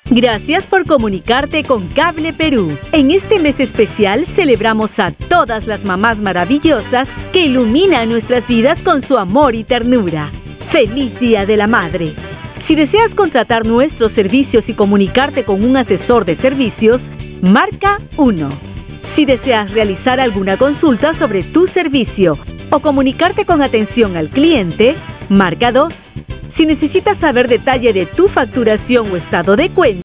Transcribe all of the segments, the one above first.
Gracias por comunicarte con Cable Perú. En este mes especial celebramos a todas las mamás maravillosas que iluminan nuestras vidas con su amor y ternura. ¡Feliz Día de la Madre! Si deseas contratar nuestros servicios y comunicarte con un asesor de servicios, marca 1. Si deseas realizar alguna consulta sobre tu servicio o comunicarte con atención al cliente, marca 2. Si necesitas saber detalle de tu facturación o estado de cuenta,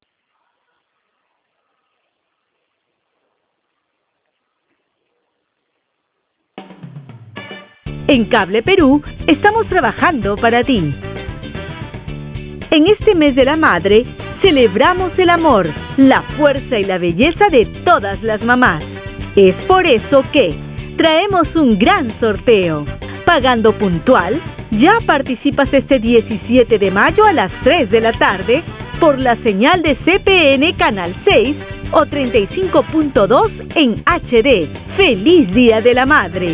en Cable Perú estamos trabajando para ti. En este mes de la madre, celebramos el amor, la fuerza y la belleza de todas las mamás. Es por eso que traemos un gran sorteo. Pagando puntual, ya participas este 17 de mayo a las 3 de la tarde por la señal de CPN Canal 6 o 35.2 en HD. ¡Feliz Día de la Madre!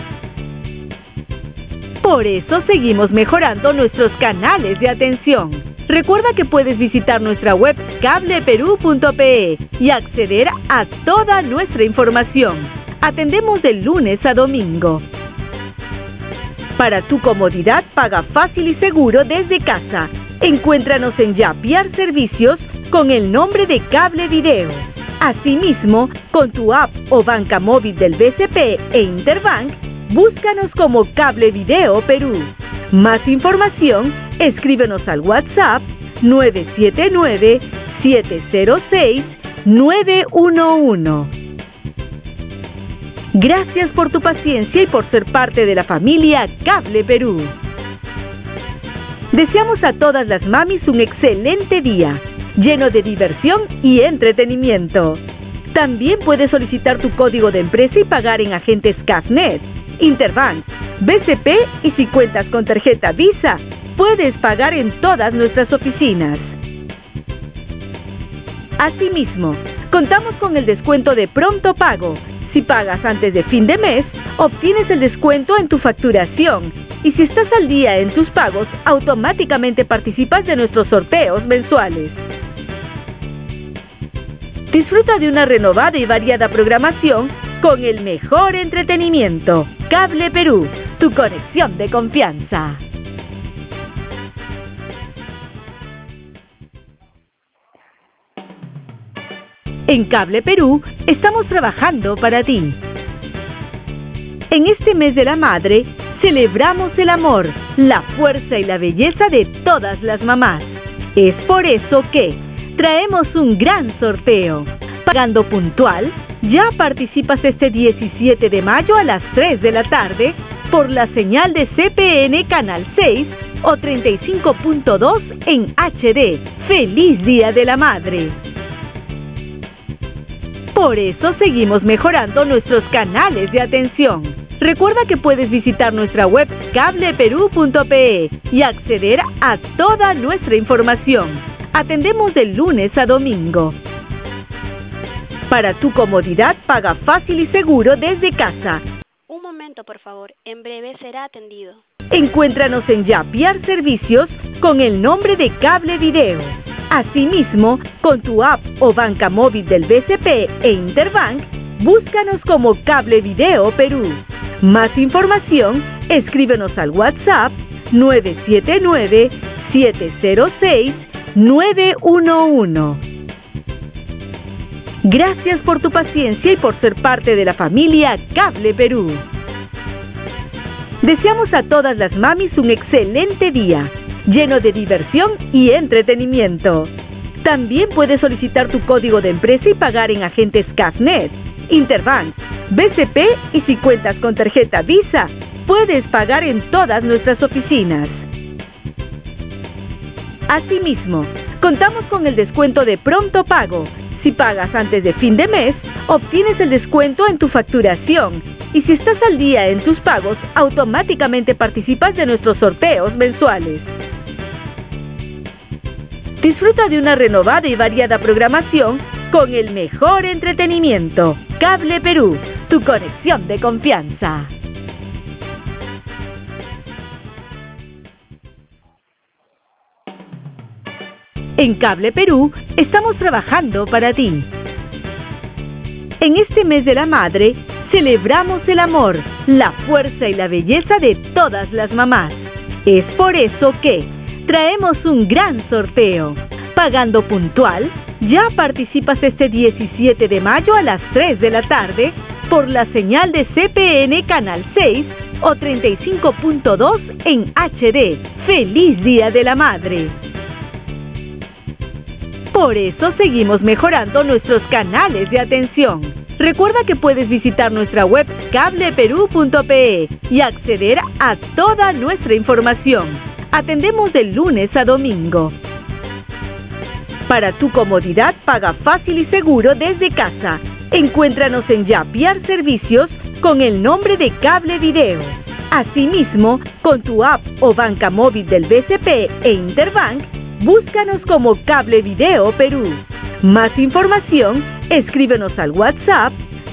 Por eso seguimos mejorando nuestros canales de atención. Recuerda que puedes visitar nuestra web cableperú.pe y acceder a toda nuestra información. Atendemos de lunes a domingo. Para tu comodidad, paga fácil y seguro desde casa. Encuéntranos en Yapiar Servicios con el nombre de Cable Video. Asimismo, con tu app o banca móvil del BCP e Interbank, búscanos como Cable Video Perú. Más información, escríbenos al WhatsApp 979-706-911. Gracias por tu paciencia y por ser parte de la familia Cable Perú. Deseamos a todas las mamis un excelente día, lleno de diversión y entretenimiento. También puedes solicitar tu código de empresa y pagar en agentes CAFNet, Interbank, BCP y si cuentas con tarjeta Visa, puedes pagar en todas nuestras oficinas. Asimismo, contamos con el descuento de pronto pago. Si pagas antes de fin de mes, obtienes el descuento en tu facturación. Y si estás al día en tus pagos, automáticamente participas de nuestros sorteos mensuales. Disfruta de una renovada y variada programación con el mejor entretenimiento. Cable Perú, tu conexión de confianza. En Cable Perú estamos trabajando para ti. En este mes de la madre, celebramos el amor, la fuerza y la belleza de todas las mamás. Es por eso que traemos un gran sorteo. Pagando puntual, ya participas este 17 de mayo a las 3 de la tarde por la señal de CPN Canal 6 o 35.2 en HD. ¡Feliz Día de la Madre! Por eso seguimos mejorando nuestros canales de atención. Recuerda que puedes visitar nuestra web cableperú.pe y acceder a toda nuestra información. Atendemos de lunes a domingo. Para tu comodidad, paga fácil y seguro desde casa. Un momento, por favor. En breve será atendido. Encuéntranos en Yapiar Servicios con el nombre de Cable Video. Asimismo, con tu app o banca móvil del BCP e Interbank, búscanos como Cable Video Perú. Más información, escríbenos al WhatsApp 979-706-911. Gracias por tu paciencia y por ser parte de la familia Cable Perú. Deseamos a todas las mamis un excelente día, lleno de diversión y entretenimiento. También puedes solicitar tu código de empresa y pagar en agentes CAFNet, Interbank, BCP y si cuentas con tarjeta Visa, puedes pagar en todas nuestras oficinas. Asimismo, contamos con el descuento de pronto pago. Si pagas antes de fin de mes, obtienes el descuento en tu facturación. Y si estás al día en tus pagos, automáticamente participas de nuestros sorteos mensuales. Disfruta de una renovada y variada programación con el mejor entretenimiento. Cable Perú, tu conexión de confianza. En Cable Perú estamos trabajando para ti. En este mes de la madre, celebramos el amor, la fuerza y la belleza de todas las mamás. Es por eso que traemos un gran sorteo. Pagando puntual, ya participas este 17 de mayo a las 3 de la tarde por la señal de CPN Canal 6 o 35.2 en HD. ¡Feliz Día de la Madre! Por eso seguimos mejorando nuestros canales de atención. Recuerda que puedes visitar nuestra web cableperú.pe y acceder a toda nuestra información. Atendemos de lunes a domingo. Para tu comodidad, paga fácil y seguro desde casa. Encuéntranos en Yapiar Servicios con el nombre de Cable Video. Asimismo, con tu app o banca móvil del BCP e Interbank, búscanos como Cable Video Perú. Más información, escríbenos al WhatsApp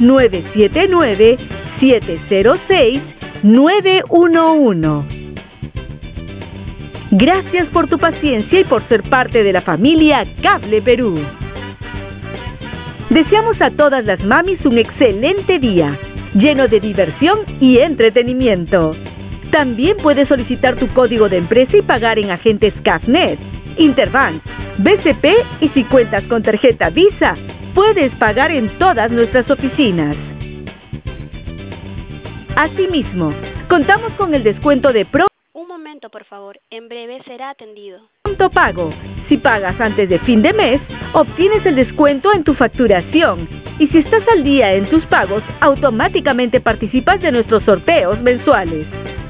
979-706-911. Gracias por tu paciencia y por ser parte de la familia Cable Perú. Deseamos a todas las mamis un excelente día, lleno de diversión y entretenimiento. También puedes solicitar tu código de empresa y pagar en agentes CAFNet, Interbank, BCP y si cuentas con tarjeta Visa, puedes pagar en todas nuestras oficinas. Asimismo, contamos con el descuento de Un momento, por favor. En breve será atendido. Pronto Pago. Si pagas antes de fin de mes, obtienes el descuento en tu facturación. Y si estás al día en tus pagos, automáticamente participas de nuestros sorteos mensuales.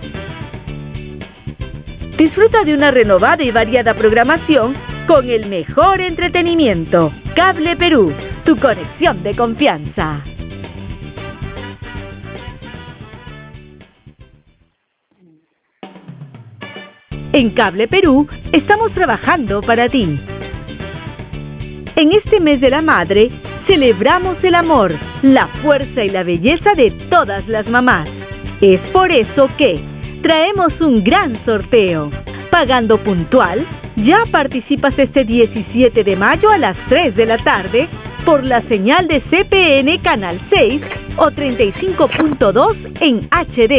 Disfruta de una renovada y variada programación con el mejor entretenimiento. Cable Perú, tu conexión de confianza. En Cable Perú estamos trabajando para ti. En este mes de la madre, celebramos el amor, la fuerza y la belleza de todas las mamás. Es por eso que traemos un gran sorteo. Pagando puntual, ya participas este 17 de mayo a las 3 de la tarde por la señal de CPN Canal 6 o 35.2 en HD.